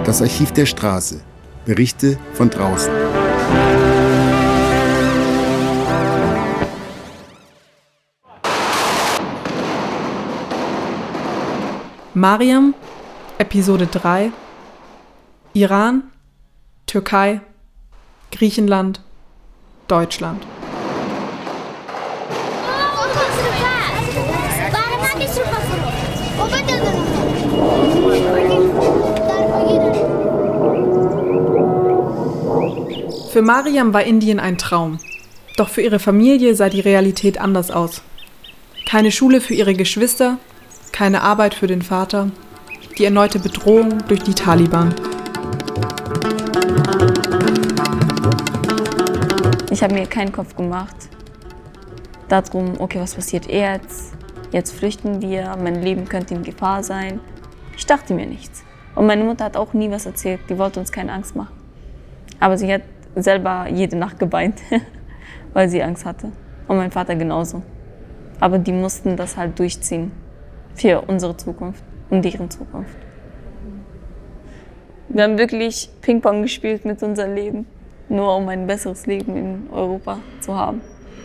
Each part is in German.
Das Archiv der Straße. Berichte von draußen. Mariam, Episode 3. Iran, Türkei, Griechenland, Deutschland. Für Mariam war Indien ein Traum. Doch für ihre Familie sah die Realität anders aus. Keine Schule für ihre Geschwister, keine Arbeit für den Vater, die erneute Bedrohung durch die Taliban. Ich habe mir keinen Kopf gemacht darum, okay, was passiert jetzt? Jetzt flüchten wir, mein Leben könnte in Gefahr sein. Ich dachte mir nichts. Und meine Mutter hat auch nie was erzählt, die wollte uns keine Angst machen. Aber sie hat selber jede Nacht geweint, weil sie Angst hatte. Und mein Vater genauso. Aber die mussten das halt durchziehen für unsere Zukunft und deren Zukunft. Wir haben wirklich Ping-Pong gespielt mit unserem Leben, nur um ein besseres Leben in Europa zu haben.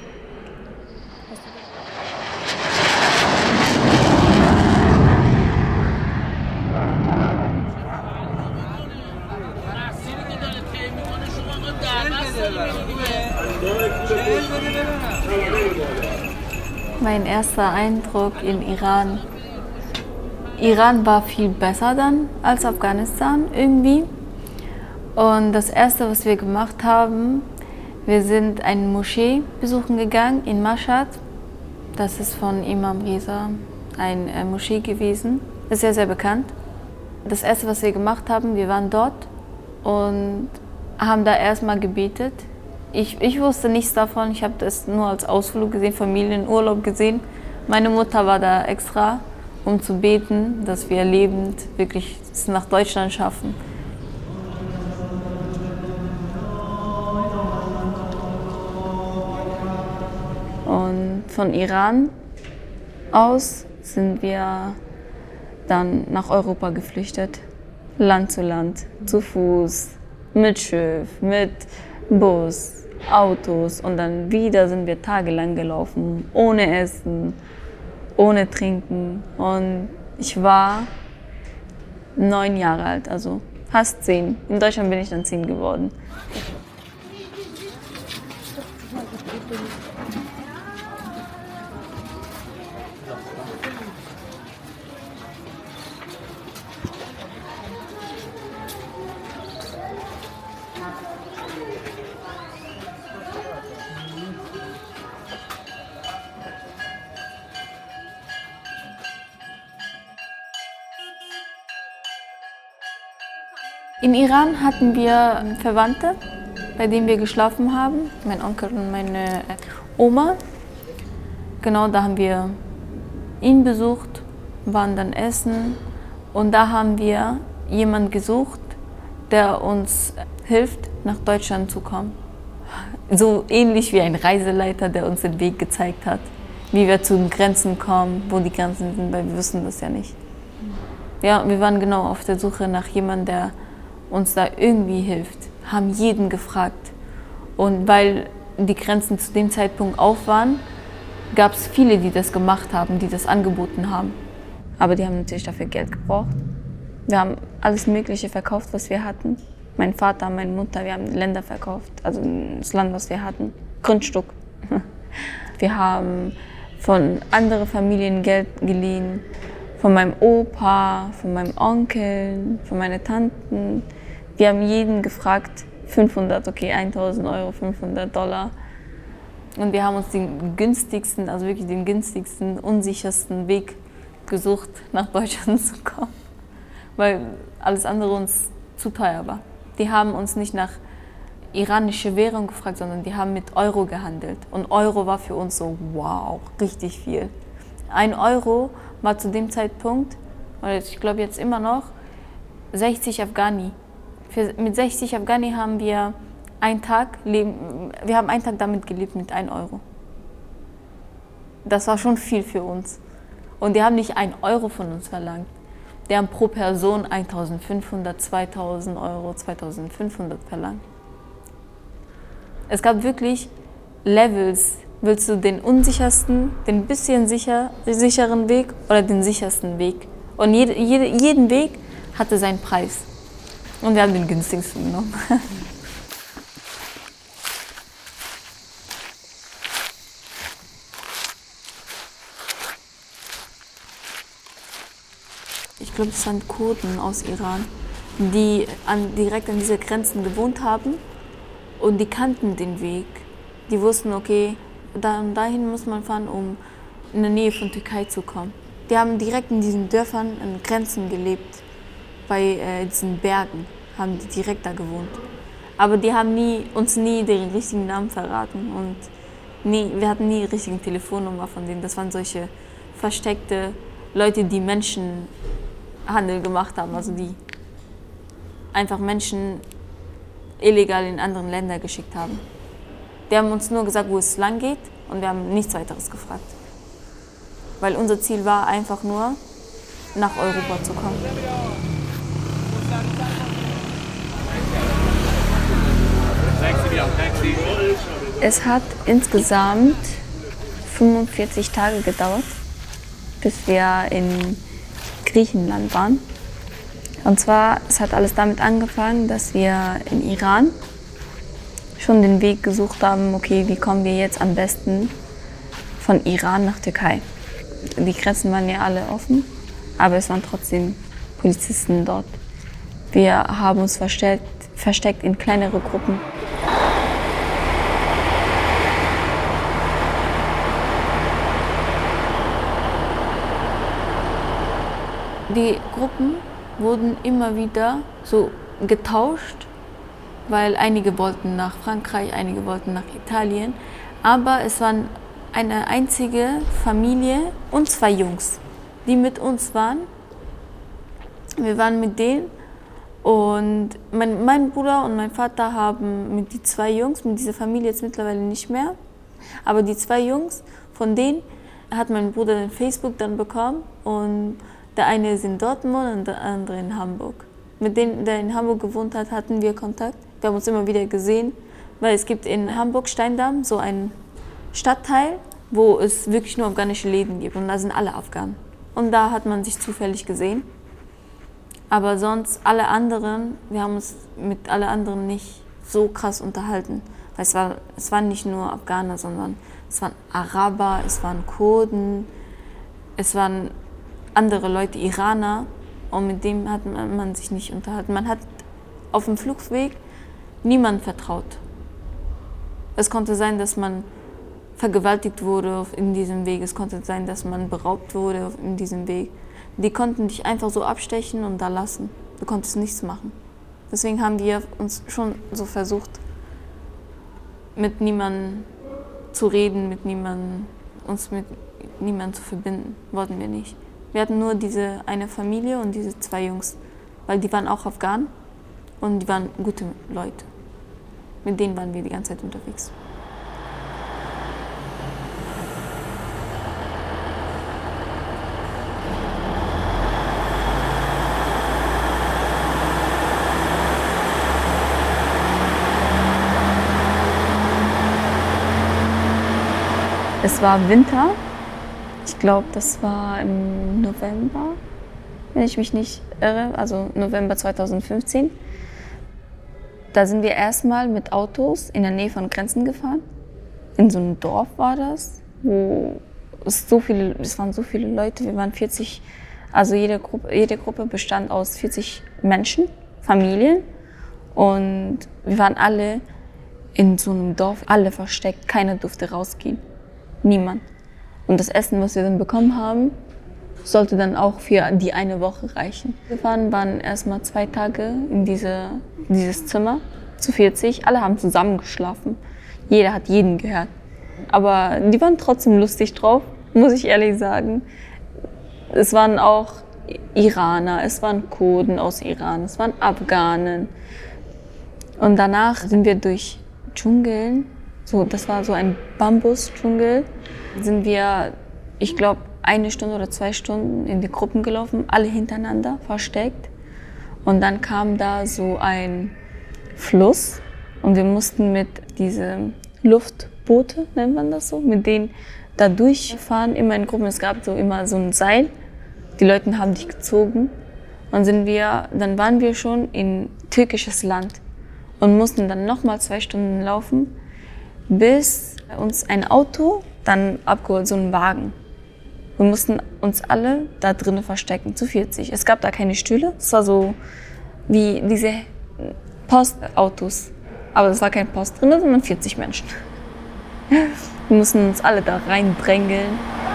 Mein erster Eindruck in Iran. Iran war viel besser dann als Afghanistan irgendwie. Und das erste, was wir gemacht haben, wir sind eine Moschee besuchen gegangen in Mashhad. Das ist von Imam Reza eine Moschee gewesen. Das ist sehr, sehr bekannt. Das erste, was wir gemacht haben, wir waren dort und haben da erstmal gebetet. Ich wusste nichts davon, ich habe das nur als Ausflug gesehen, Familienurlaub gesehen. Meine Mutter war da extra, um zu beten, dass wir lebend wirklich es nach Deutschland schaffen. Und von Iran aus sind wir dann nach Europa geflüchtet. Land zu Land, zu Fuß, mit Schiff, mit Bus, Autos und dann wieder sind wir tagelang gelaufen, ohne Essen, ohne Trinken. Und ich war 9 Jahre alt, also fast 10. In Deutschland bin ich dann 10 geworden. In Iran hatten wir Verwandte, bei denen wir geschlafen haben. Mein Onkel und meine Oma. Genau, da haben wir ihn besucht, waren dann essen. Und da haben wir jemanden gesucht, der uns hilft, nach Deutschland zu kommen. So ähnlich wie ein Reiseleiter, der uns den Weg gezeigt hat. Wie wir zu den Grenzen kommen, wo die Grenzen sind, weil wir wussten das ja nicht. Ja, wir waren genau auf der Suche nach jemandem, der uns da irgendwie hilft, haben jeden gefragt. Und weil die Grenzen zu dem Zeitpunkt auf waren, gab es viele, die das gemacht haben, die das angeboten haben. Aber die haben natürlich dafür Geld gebraucht. Wir haben alles Mögliche verkauft, was wir hatten. Mein Vater, meine Mutter, wir haben Länder verkauft, also das Land, was wir hatten, Grundstück. Wir haben von anderen Familien Geld geliehen, von meinem Opa, von meinem Onkel, von meinen Tanten. Wir haben jeden gefragt, 500, okay, 1.000 Euro, 500 $. Und wir haben uns den günstigsten, also wirklich den günstigsten, unsichersten Weg gesucht, nach Deutschland zu kommen. Weil alles andere uns zu teuer war. Die haben uns nicht nach iranischer Währung gefragt, sondern die haben mit Euro gehandelt. Und Euro war für uns so, wow, richtig viel. 1 Euro war zu dem Zeitpunkt, oder ich glaube jetzt immer noch, 60 Afghani. Mit 60 Afghani haben wir einen Tag damit gelebt mit 1 Euro. Das war schon viel für uns. Und die haben nicht 1 Euro von uns verlangt. Die haben pro Person 1.500, 2.000 Euro, 2.500 verlangt. Es gab wirklich Levels. Willst du den unsichersten, den bisschen sicheren Weg oder den sichersten Weg? Und jeden Weg hatte seinen Preis. Und wir haben den günstigsten genommen. Ich glaube, es waren Kurden aus Iran, die direkt an diese Grenzen gewohnt haben und die kannten den Weg. Die wussten, okay, dahin muss man fahren, um in der Nähe von Türkei zu kommen. Die haben direkt in diesen Dörfern an Grenzen gelebt, bei diesen Bergen haben die direkt da gewohnt. Aber die haben uns nie den richtigen Namen verraten und wir hatten nie die richtige Telefonnummer von denen. Das waren solche versteckte Leute, die Menschenhandel gemacht haben, also die einfach Menschen illegal in andere Länder geschickt haben. Die haben uns nur gesagt, wo es lang geht und wir haben nichts weiteres gefragt. Weil unser Ziel war einfach nur, nach Europa zu kommen. Es hat insgesamt 45 Tage gedauert, bis wir in Griechenland waren. Und zwar, es hat alles damit angefangen, dass wir in Iran schon den Weg gesucht haben, okay, wie kommen wir jetzt am besten von Iran nach Türkei. Die Grenzen waren ja alle offen, aber es waren trotzdem Polizisten dort. Wir haben uns versteckt in kleinere Gruppen. Die Gruppen wurden immer wieder so getauscht, weil einige wollten nach Frankreich, einige wollten nach Italien. Aber es waren eine einzige Familie und 2 Jungs, die mit uns waren. Wir waren mit denen und mein Bruder und mein Vater haben mit die 2 Jungs, mit dieser Familie jetzt mittlerweile nicht mehr, aber die 2 Jungs, von denen hat mein Bruder den Facebook dann bekommen und der eine ist in Dortmund und der andere in Hamburg. Mit dem, der in Hamburg gewohnt hat, hatten wir Kontakt. Wir haben uns immer wieder gesehen, weil es gibt in Hamburg Steindamm so einen Stadtteil, wo es wirklich nur afghanische Läden gibt und da sind alle Afghanen. Und da hat man sich zufällig gesehen. Aber sonst alle anderen, wir haben uns mit alle anderen nicht so krass unterhalten. Weil es waren nicht nur Afghaner, sondern es waren Araber, es waren Kurden, es waren andere Leute, Iraner. Und mit dem hat man sich nicht unterhalten. Man hat auf dem Fluchtweg niemandem vertraut. Es konnte sein, dass man vergewaltigt wurde in diesem Weg. Es konnte sein, dass man beraubt wurde in diesem Weg. Die konnten dich einfach so abstechen und da lassen. Du konntest nichts machen. Deswegen haben wir uns schon so versucht, mit niemandem zu reden, uns mit niemandem zu verbinden. Wollten wir nicht. Wir hatten nur diese eine Familie und diese 2 Jungs, weil die waren auch Afghanen und die waren gute Leute. Mit denen waren wir die ganze Zeit unterwegs. Es war Winter. Ich glaube, das war im November, wenn ich mich nicht irre, also November 2015. Da sind wir erstmal mit Autos in der Nähe von Grenzen gefahren. In so einem Dorf war das, wo es waren so viele Leute, wir waren 40, also jede Gruppe bestand aus 40 Menschen, Familien. Und wir waren alle in so einem Dorf, alle versteckt, keiner durfte rausgehen, niemand. Und das Essen, was wir dann bekommen haben, sollte dann auch für die eine Woche reichen. Wir waren erstmal 2 Tage in dieses Zimmer zu 40. Alle haben zusammen geschlafen. Jeder hat jeden gehört. Aber die waren trotzdem lustig drauf, muss ich ehrlich sagen. Es waren auch Iraner, es waren Kurden aus Iran, es waren Afghanen. Und danach sind wir durch Dschungeln, das war so ein Bambusdschungel, sind wir, ich glaube, 1 Stunde oder 2 Stunden in die Gruppen gelaufen, alle hintereinander, versteckt. Und dann kam da so ein Fluss und wir mussten mit diesen Luftboote, nennt man das so, mit denen da durchfahren, immer in Gruppen. Es gab so immer so ein Seil, die Leute haben dich gezogen. Und dann waren wir schon in türkisches Land und mussten dann nochmal 2 Stunden laufen, bis uns ein Auto dann abgeholt, so ein Wagen. Wir mussten uns alle da drinnen verstecken, zu 40. Es gab da keine Stühle, es war so wie diese Postautos. Aber es war kein Post drin, sondern 40 Menschen. Wir mussten uns alle da reindrängeln.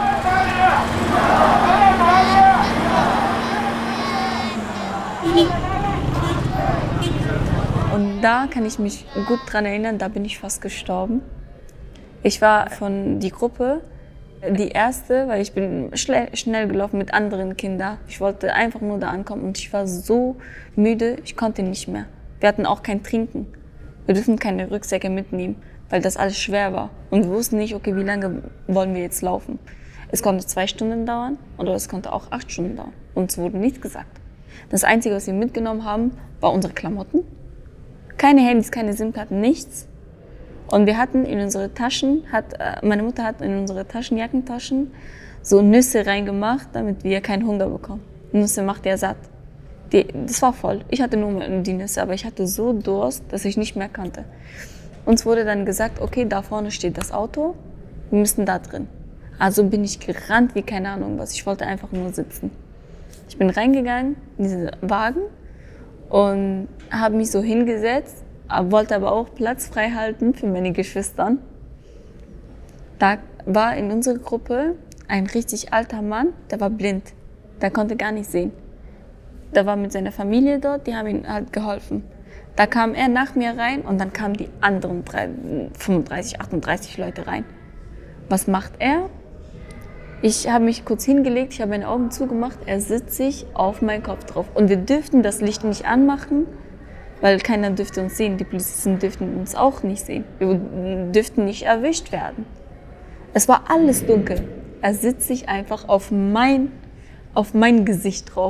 Und da kann ich mich gut dran erinnern, da bin ich fast gestorben. Ich war von der Gruppe die erste, weil ich bin schnell gelaufen mit anderen Kindern. Ich wollte einfach nur da ankommen und ich war so müde, ich konnte nicht mehr. Wir hatten auch kein Trinken. Wir durften keine Rucksäcke mitnehmen, weil das alles schwer war. Und wir wussten nicht, okay, wie lange wollen wir jetzt laufen. Es konnte 2 Stunden dauern oder es konnte auch 8 Stunden dauern. Uns wurde nichts gesagt. Das Einzige, was wir mitgenommen haben, war unsere Klamotten. Keine Handys, keine SIM-Karten, nichts. Und wir hatten in unsere Taschen, meine Mutter hat in unsere Jackentaschen, so Nüsse reingemacht, damit wir keinen Hunger bekommen. Nüsse macht ja satt. Das war voll. Ich hatte nur die Nüsse, aber ich hatte so Durst, dass ich nicht mehr konnte. Uns wurde dann gesagt, okay, da vorne steht das Auto, wir müssen da drin. Also bin ich gerannt wie keine Ahnung was. Ich wollte einfach nur sitzen. Ich bin reingegangen in diesen Wagen und habe mich so hingesetzt, wollte aber auch Platz frei halten für meine Geschwister. Da war in unserer Gruppe ein richtig alter Mann, der war blind, der konnte gar nicht sehen. Der war mit seiner Familie dort, die haben ihm halt geholfen. Da kam er nach mir rein und dann kamen die anderen 35, 38 Leute rein. Was macht er? Ich habe mich kurz hingelegt, ich habe meine Augen zugemacht, er sitzt sich auf meinen Kopf drauf. Und wir dürften das Licht nicht anmachen, weil keiner dürfte uns sehen. Die Polizisten dürften uns auch nicht sehen. Wir dürften nicht erwischt werden. Es war alles dunkel. Er sitzt sich einfach auf mein Gesicht drauf.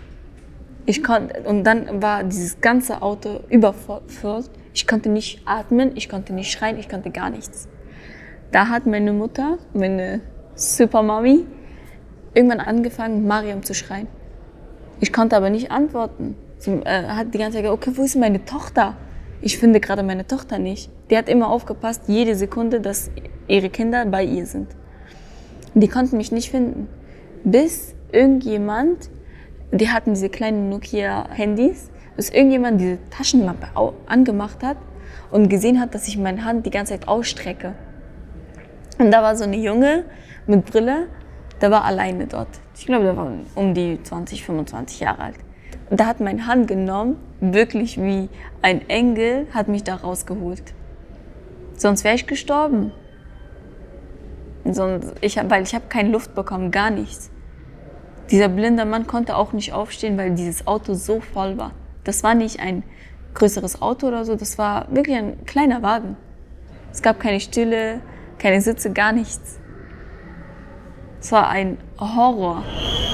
Und dann war dieses ganze Auto überfüllt. Ich konnte nicht atmen, ich konnte nicht schreien, ich konnte gar nichts. Da hat meine Mutter, meine Supermami, irgendwann angefangen, Mariam zu schreien. Ich konnte aber nicht antworten. Sie hat die ganze Zeit gesagt, okay, wo ist meine Tochter? Ich finde gerade meine Tochter nicht. Die hat immer aufgepasst, jede Sekunde, dass ihre Kinder bei ihr sind. Die konnten mich nicht finden. Bis irgendjemand, die hatten diese kleinen Nokia-Handys, bis irgendjemand diese Taschenlampe angemacht hat und gesehen hat, dass ich meine Hand die ganze Zeit ausstrecke. Und da war so eine Junge mit Brille, der war alleine dort. Ich glaube, der war um die 20, 25 Jahre alt. Und der hat meine Hand genommen, wirklich wie ein Engel, hat mich da rausgeholt. Sonst wäre ich gestorben. Weil ich habe keine Luft bekommen, gar nichts. Dieser blinde Mann konnte auch nicht aufstehen, weil dieses Auto so voll war. Das war nicht ein größeres Auto oder so, das war wirklich ein kleiner Wagen. Es gab keine Stühle, keine Sitze, gar nichts. Es war ein Horror.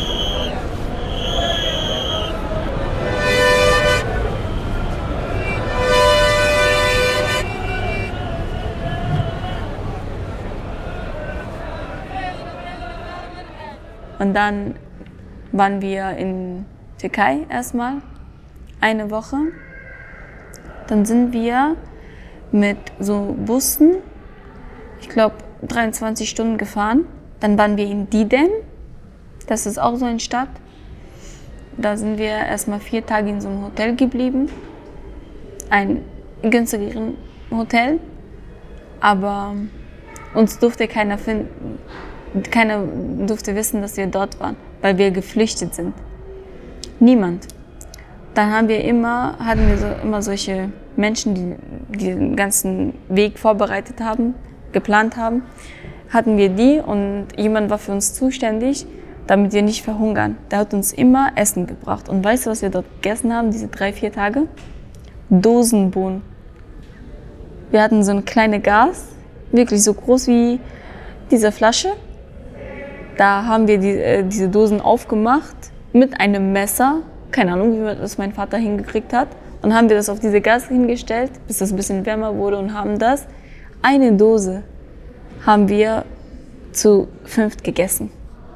Und dann waren wir in Türkei erstmal, eine Woche. Dann sind wir mit so Bussen, ich glaube 23 Stunden gefahren. Dann waren wir in Didem, das ist auch so eine Stadt. Da sind wir erstmal 4 Tage in so einem Hotel geblieben. Ein günstigeres Hotel, aber uns durfte keiner finden. Keiner durfte wissen, dass wir dort waren, weil wir geflüchtet sind. Niemand. Dann hatten wir immer solche Menschen, die den ganzen Weg vorbereitet haben, geplant haben. Hatten wir die und jemand war für uns zuständig, damit wir nicht verhungern. Der hat uns immer Essen gebracht. Und weißt du, was wir dort gegessen haben, diese 3-4 Tage? Dosenbohnen. Wir hatten so eine kleine Gas, wirklich so groß wie diese Flasche. Da haben wir diese Dosen aufgemacht mit einem Messer. Keine Ahnung, wie das mein Vater hingekriegt hat. Und haben wir das auf diese Gas hingestellt, bis das ein bisschen wärmer wurde und haben eine Dose haben wir zu 5 gegessen.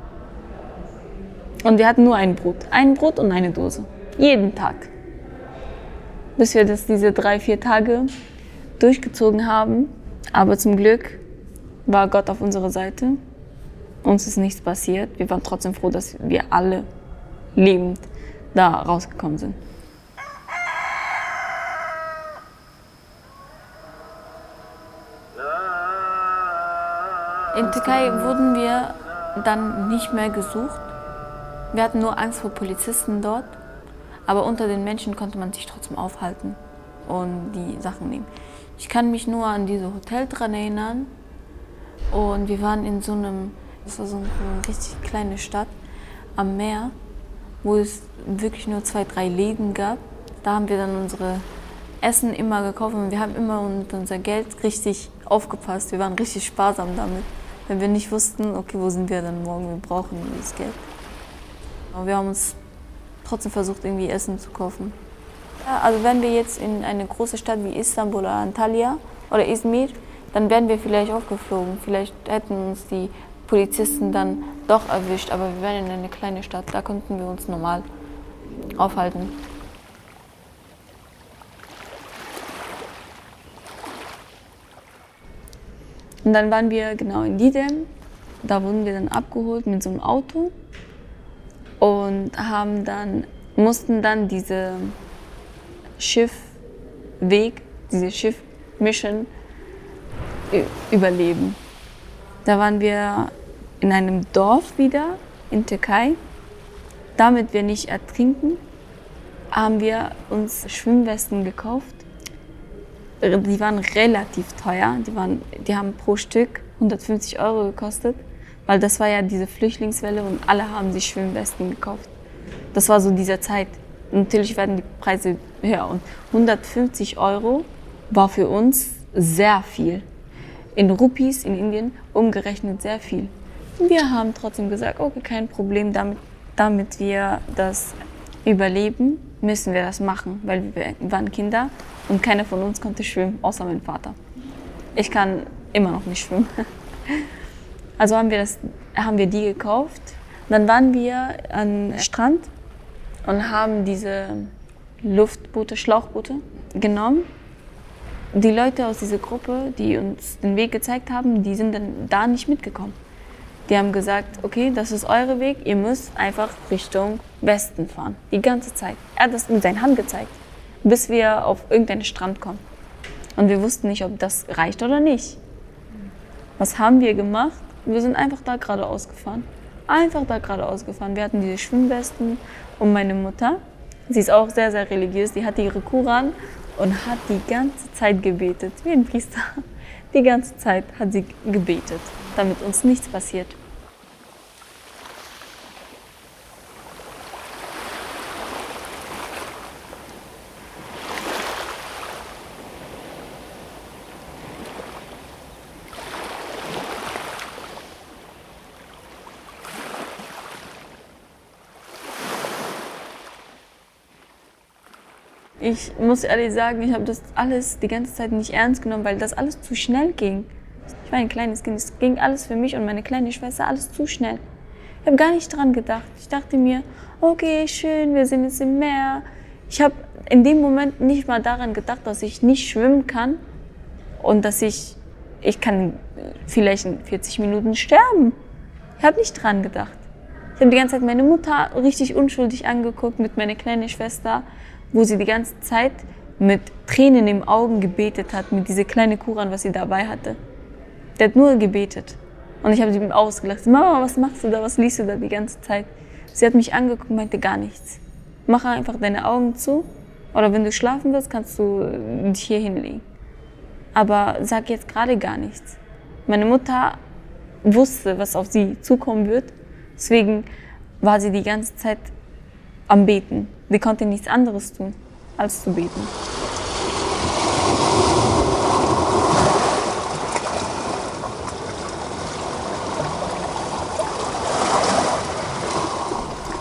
Und wir hatten nur ein Brot und eine Dose. Jeden Tag. Bis wir das diese 3-4 Tage durchgezogen haben. Aber zum Glück war Gott auf unserer Seite. Uns ist nichts passiert. Wir waren trotzdem froh, dass wir alle lebend da rausgekommen sind. In Türkei wurden wir dann nicht mehr gesucht. Wir hatten nur Angst vor Polizisten dort. Aber unter den Menschen konnte man sich trotzdem aufhalten und die Sachen nehmen. Ich kann mich nur an dieses Hotel dran erinnern. Und wir waren in das war so eine richtig kleine Stadt am Meer, wo es wirklich nur 2-3 Läden gab. Da haben wir dann unsere Essen immer gekauft und wir haben immer mit unser Geld richtig aufgepasst. Wir waren richtig sparsam damit, wenn wir nicht wussten, okay, wo sind wir dann morgen, wir brauchen das Geld. Aber wir haben uns trotzdem versucht, irgendwie Essen zu kaufen. Ja, also wenn wir jetzt in eine große Stadt wie Istanbul oder Antalya oder Izmir, dann wären wir vielleicht aufgeflogen. Vielleicht hätten uns die Polizisten dann doch erwischt, aber wir wären in eine kleine Stadt, da konnten wir uns normal aufhalten. Und dann waren wir genau in Didem, da wurden wir dann abgeholt mit so einem Auto und mussten dann diese Schiffweg, diese Schiffmission überleben. Da waren wir in einem Dorf wieder in Türkei. Damit wir nicht ertrinken, haben wir uns Schwimmwesten gekauft. Die waren relativ teuer. Die haben pro Stück 150 € gekostet, weil das war ja diese Flüchtlingswelle und alle haben sich Schwimmwesten gekauft. Das war so diese Zeit. Natürlich werden die Preise höher und 150 € war für uns sehr viel. In Rupees in Indien umgerechnet sehr viel. Und wir haben trotzdem gesagt, okay, kein Problem, damit wir das überleben, müssen wir das machen, weil wir waren Kinder und keiner von uns konnte schwimmen, außer mein Vater. Ich kann immer noch nicht schwimmen. Also haben wir die gekauft. Dann waren wir am Strand und haben diese Luftboote, Schlauchboote genommen. Die Leute aus dieser Gruppe, die uns den Weg gezeigt haben, die sind dann da nicht mitgekommen. Die haben gesagt, okay, das ist euer Weg, ihr müsst einfach Richtung Westen fahren, die ganze Zeit. Er hat das mit seiner Hand gezeigt, bis wir auf irgendeinen Strand kommen. Und wir wussten nicht, ob das reicht oder nicht. Was haben wir gemacht? Wir sind einfach da geradeaus gefahren. Wir hatten diese Schwimmwesten und meine Mutter, sie ist auch sehr, sehr religiös, die hatte ihre Koran und hat die ganze Zeit gebetet, wie ein Priester. Die ganze Zeit hat sie gebetet, damit uns nichts passiert. Ich muss ehrlich sagen, ich habe das alles die ganze Zeit nicht ernst genommen, weil das alles zu schnell ging. Ich war ein kleines Kind, es ging alles für mich und meine kleine Schwester alles zu schnell. Ich habe gar nicht dran gedacht. Ich dachte mir, okay, schön, wir sind jetzt im Meer. Ich habe in dem Moment nicht mal daran gedacht, dass ich nicht schwimmen kann und dass ich kann vielleicht in 40 Minuten sterben. Ich habe nicht dran gedacht. Ich habe die ganze Zeit meine Mutter richtig unschuldig angeguckt mit meiner kleinen Schwester, wo sie die ganze Zeit mit Tränen im Augen gebetet hat, mit dieser kleinen Koran, was sie dabei hatte. Der hat nur gebetet. Und ich habe sie ihm ausgelacht. Mama, was machst du da, was liest du da die ganze Zeit? Sie hat mich angeguckt und meinte gar nichts. Mach einfach deine Augen zu oder wenn du schlafen willst, kannst du dich hier hinlegen. Aber sag jetzt gerade gar nichts. Meine Mutter wusste, was auf sie zukommen wird. Deswegen war sie die ganze Zeit am Beten. Sie konnte nichts anderes tun, als zu beten.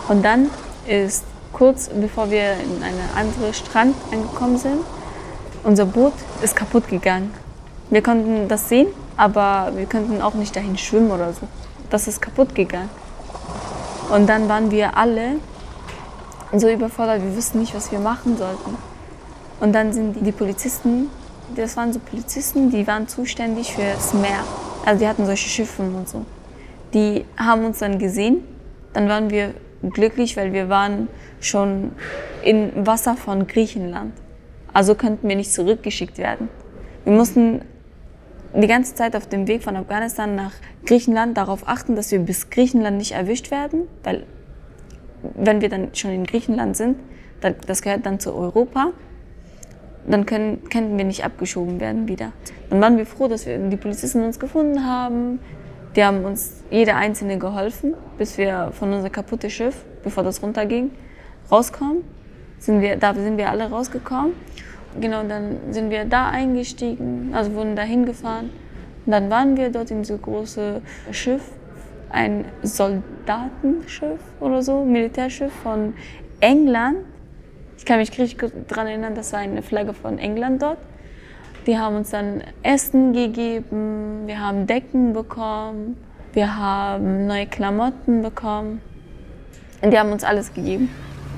Und dann ist kurz bevor wir in einen anderen Strand angekommen sind, unser Boot ist kaputt gegangen. Wir konnten das sehen, aber wir konnten auch nicht dahin schwimmen oder so. Das ist kaputt gegangen. Und dann waren wir alle so überfordert, wir wussten nicht, was wir machen sollten. Und dann sind die Polizisten, das waren so Polizisten, die waren zuständig für das Meer. Also die hatten solche Schiffe und so. Die haben uns dann gesehen, dann waren wir glücklich, weil wir waren schon im Wasser von Griechenland. Also könnten wir nicht zurückgeschickt werden. Wir mussten die ganze Zeit auf dem Weg von Afghanistan nach Griechenland darauf achten, dass wir bis Griechenland nicht erwischt werden, weil wenn wir dann schon in Griechenland sind, das gehört dann zu Europa, dann könnten wir nicht abgeschoben werden wieder. Dann waren wir froh, dass die Polizisten uns gefunden haben. Die haben uns jeder Einzelne geholfen, bis wir von unserem kaputten Schiff, bevor das runterging, rauskommen. Da sind wir alle rausgekommen. Genau, dann sind wir da eingestiegen, also wurden da hingefahren. Und dann waren wir dort in diesem großen Schiff, ein Soldatenschiff oder so, Militärschiff von England. Ich kann mich richtig gut daran erinnern, das war eine Flagge von England dort. Die haben uns dann Essen gegeben, wir haben Decken bekommen, wir haben neue Klamotten bekommen. Und die haben uns alles gegeben.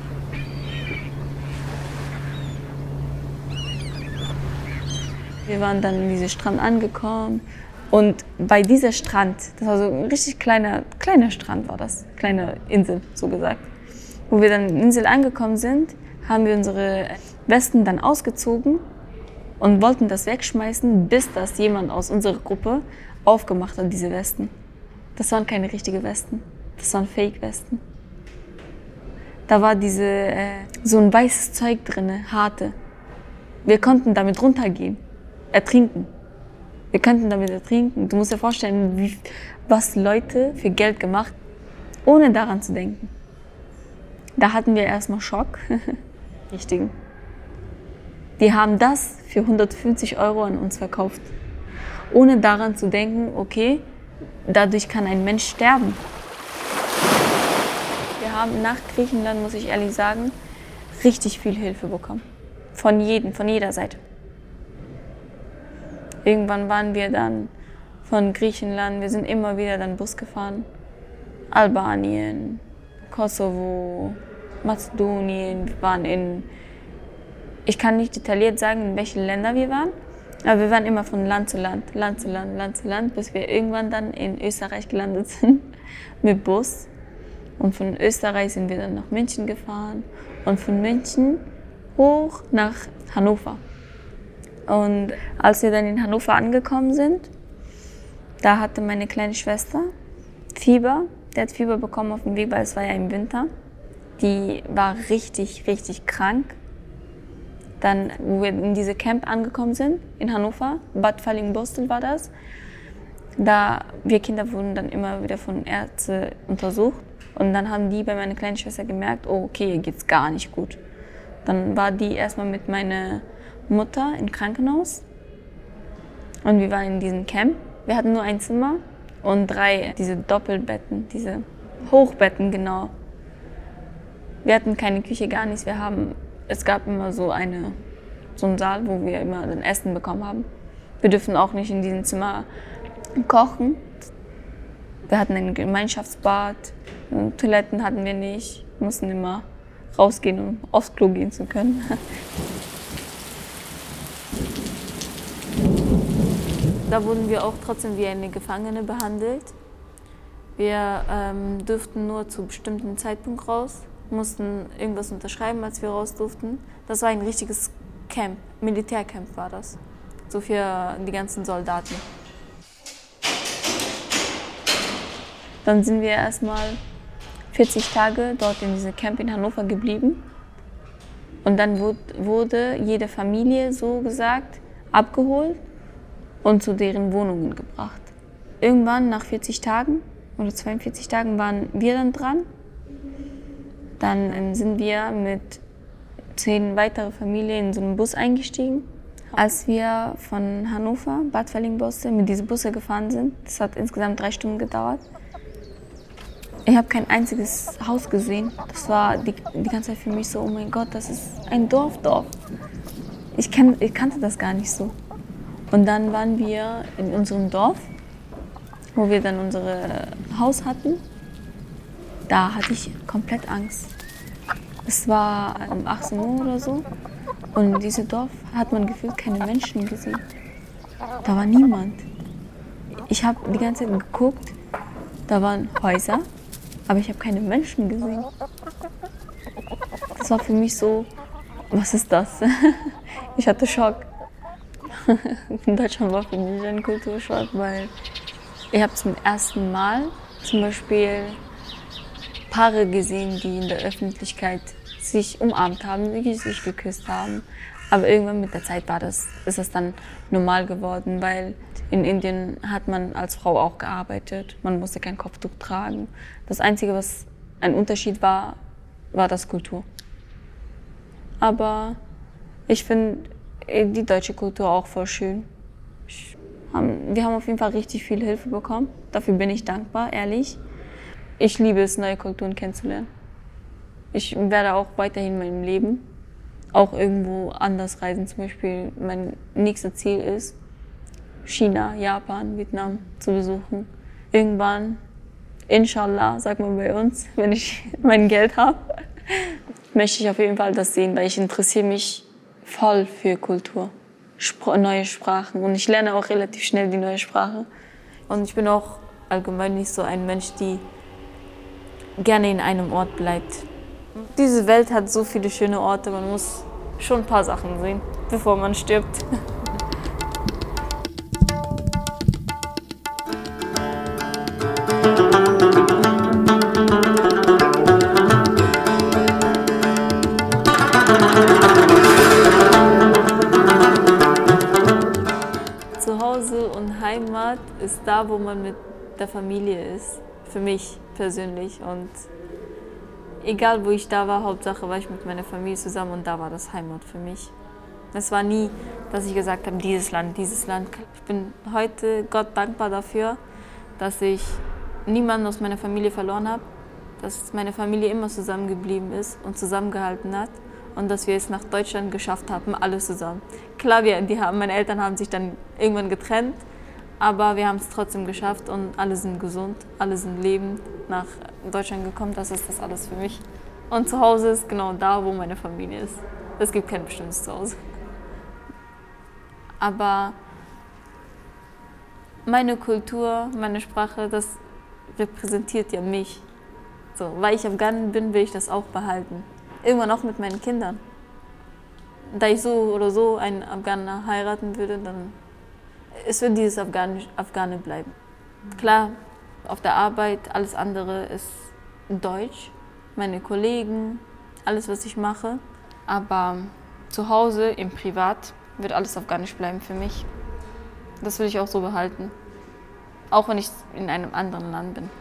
Wir waren dann in diesem Strand angekommen und bei diesem Strand, das war so ein richtig kleiner Strand war das, kleine Insel, so gesagt. Wo wir dann in der Insel angekommen sind, haben wir unsere Westen dann ausgezogen und wollten das wegschmeißen, bis das jemand aus unserer Gruppe aufgemacht hat, diese Westen. Das waren keine richtigen Westen, das waren Fake-Westen. Da war so ein weißes Zeug drin, harte. Wir konnten damit runtergehen. Ertrinken. Wir könnten damit ertrinken. Du musst dir vorstellen, was Leute für Geld gemacht, ohne daran zu denken. Da hatten wir erstmal Schock. Richtigen. Die haben das für 150 € an uns verkauft. Ohne daran zu denken, okay, dadurch kann ein Mensch sterben. Wir haben nach Griechenland, muss ich ehrlich sagen, richtig viel Hilfe bekommen. Von jeder Seite. Irgendwann waren wir dann von Griechenland, wir sind immer wieder dann Bus gefahren. Albanien, Kosovo, Mazedonien, wir waren ich kann nicht detailliert sagen, in welchen Ländern wir waren, aber wir waren immer von Land zu Land, bis wir irgendwann dann in Österreich gelandet sind mit Bus. Und von Österreich sind wir dann nach München gefahren und von München hoch nach Hannover. Und als wir dann in Hannover angekommen sind, da hatte meine kleine Schwester Fieber. Die hat Fieber bekommen auf dem Weg, weil es war ja im Winter. Die war richtig, richtig krank. Dann, wo wir in diese Camp angekommen sind, in Hannover, Bad Fallingbostel war das, wir Kinder wurden dann immer wieder von Ärzten untersucht. Und dann haben die bei meiner kleinen Schwester gemerkt, oh okay, ihr geht's gar nicht gut. Dann war die erstmal mit meiner Mutter im Krankenhaus und wir waren in diesem Camp. Wir hatten nur ein Zimmer und 3 diese Doppelbetten, diese Hochbetten genau. Wir hatten keine Küche, gar nichts. Es gab immer so einen Saal, wo wir immer dann Essen bekommen haben. Wir dürfen auch nicht in diesem Zimmer kochen. Wir hatten ein Gemeinschaftsbad, Toiletten hatten wir nicht. Wir mussten immer rausgehen, um aufs Klo gehen zu können. Da wurden wir auch trotzdem wie eine Gefangene behandelt. Wir durften nur zu bestimmten Zeitpunkt raus, mussten irgendwas unterschreiben, als wir raus durften. Das war ein richtiges Camp, Militärcamp war das, so für die ganzen Soldaten. Dann sind wir erstmal 40 Tage dort in diesem Camp in Hannover geblieben. Und dann wurde jede Familie, so gesagt, abgeholt und zu deren Wohnungen gebracht. Irgendwann nach 40 Tagen oder 42 Tagen waren wir dann dran. Dann sind wir mit 10 weiteren Familien in so einen Bus eingestiegen. Als wir von Hannover, Bad Fallingbostel, mit diesen Busse gefahren sind, das hat insgesamt 3 Stunden gedauert, Ich habe kein einziges Haus gesehen. Das war die ganze Zeit für mich so, oh mein Gott, das ist ein Dorf. Ich kannte das gar nicht so. Und dann waren wir in unserem Dorf, wo wir dann unser Haus hatten. Da hatte ich komplett Angst. Es war um 18 Uhr oder so. Und in diesem Dorf hat man gefühlt keine Menschen gesehen. Da war niemand. Ich habe die ganze Zeit geguckt, da waren Häuser, aber ich habe keine Menschen gesehen. Das war für mich so, was ist das? Ich hatte Schock. In Deutschland war für mich ein Kulturschock, weil ich habe zum ersten Mal zum Beispiel Paare gesehen, die in der Öffentlichkeit sich umarmt haben, sich geküsst haben. Aber irgendwann mit der Zeit ist das dann normal geworden, weil in Indien hat man als Frau auch gearbeitet. Man musste kein Kopftuch tragen. Das Einzige, was ein Unterschied war, war das Kultur. Aber ich finde die deutsche Kultur auch voll schön. Wir haben auf jeden Fall richtig viel Hilfe bekommen. Dafür bin ich dankbar, ehrlich. Ich liebe es, neue Kulturen kennenzulernen. Ich werde auch weiterhin in meinem Leben auch irgendwo anders reisen. Zum Beispiel mein nächstes Ziel ist, China, Japan, Vietnam zu besuchen. Irgendwann, inshallah, sagt man bei uns, wenn ich mein Geld habe, möchte ich auf jeden Fall das sehen, weil ich interessiere mich voll für Kultur, neue Sprachen. Und ich lerne auch relativ schnell die neue Sprache. Und ich bin auch allgemein nicht so ein Mensch, die gerne in einem Ort bleibt. Diese Welt hat so viele schöne Orte, man muss schon ein paar Sachen sehen, bevor man stirbt. Zuhause und Heimat ist da, wo man mit der Familie ist, für mich persönlich. Und egal, wo ich da war, Hauptsache war ich mit meiner Familie zusammen und da war das Heimat für mich. Es war nie, dass ich gesagt habe, dieses Land, dieses Land. Ich bin heute Gott dankbar dafür, dass ich niemanden aus meiner Familie verloren habe, dass meine Familie immer zusammengeblieben ist und zusammengehalten hat und dass wir es nach Deutschland geschafft haben, alle zusammen. Klar, meine Eltern haben sich dann irgendwann getrennt, aber wir haben es trotzdem geschafft und alle sind gesund, alle sind lebend nach Deutschland gekommen. Das ist das alles für mich. Und zu Hause ist genau da, wo meine Familie ist. Es gibt kein bestimmtes Zuhause. Aber meine Kultur, meine Sprache, das repräsentiert ja mich. So, weil ich Afghanin bin, will ich das auch behalten. Irgendwann auch mit meinen Kindern. Da ich so oder so einen Afghaner heiraten würde, dann es wird dieses Afghane bleiben. Klar, auf der Arbeit, alles andere ist Deutsch, meine Kollegen, alles, was ich mache. Aber zu Hause, im Privat, wird alles afghanisch bleiben für mich. Das will ich auch so behalten, auch wenn ich in einem anderen Land bin.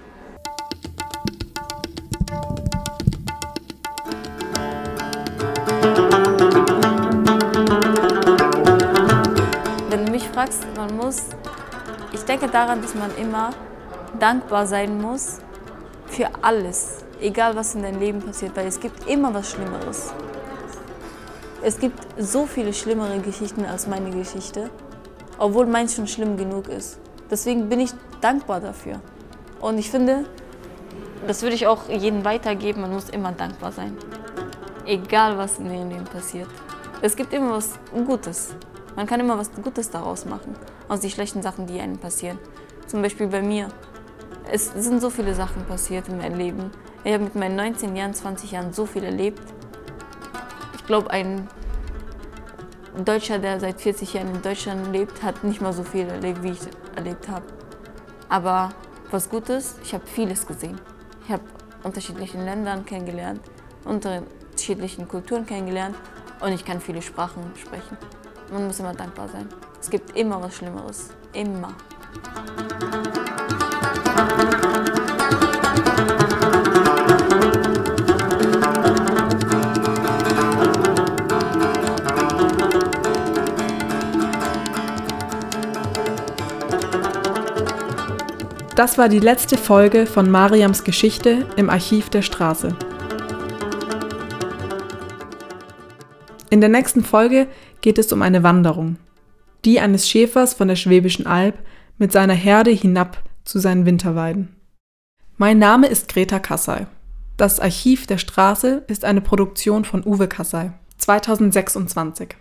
Wenn du mich fragst, ich denke daran, dass man immer dankbar sein muss für alles, egal was in deinem Leben passiert, weil es gibt immer was Schlimmeres. Es gibt so viele schlimmere Geschichten als meine Geschichte, obwohl meins schon schlimm genug ist. Deswegen bin ich dankbar dafür. Und ich finde, das würde ich auch jedem weitergeben, man muss immer dankbar sein. Egal was in deinem Leben passiert. Es gibt immer was Gutes. Man kann immer was Gutes daraus machen, aus den schlechten Sachen, die einem passieren. Zum Beispiel bei mir. Es sind so viele Sachen passiert in meinem Leben. Ich habe mit meinen 19 Jahren, 20 Jahren so viel erlebt. Ich glaube, ein Deutscher, der seit 40 Jahren in Deutschland lebt, hat nicht mal so viel erlebt, wie ich erlebt habe. Aber was gut ist, ich habe vieles gesehen. Ich habe unterschiedliche Länder kennengelernt, unterschiedliche Kulturen kennengelernt und ich kann viele Sprachen sprechen. Man muss immer dankbar sein. Es gibt immer was Schlimmeres. Immer. Das war die letzte Folge von Mariams Geschichte im Archiv der Straße. In der nächsten Folge geht es um eine Wanderung, die eines Schäfers von der Schwäbischen Alb mit seiner Herde hinab zu seinen Winterweiden. Mein Name ist Greta Kassai. Das Archiv der Straße ist eine Produktion von Uwe Kassai, 2026.